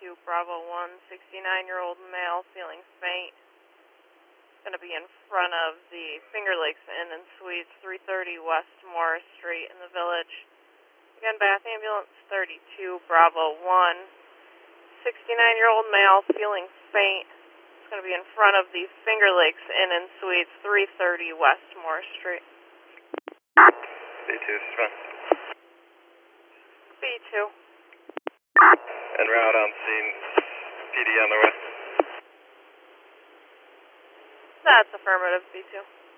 32 Bravo 1, 69-year-old male feeling faint. Going to be in front of the Finger Lakes Inn and Suites, 330 West Morris Street in the Village. Again, Bath Ambulance 32 Bravo 1, 69-year-old male feeling faint. It's going to be in front of the Finger Lakes Inn and Suites, 330 West Morris Street. B2, suspect. B2. En route on scene, PD on the way. That's affirmative, B2.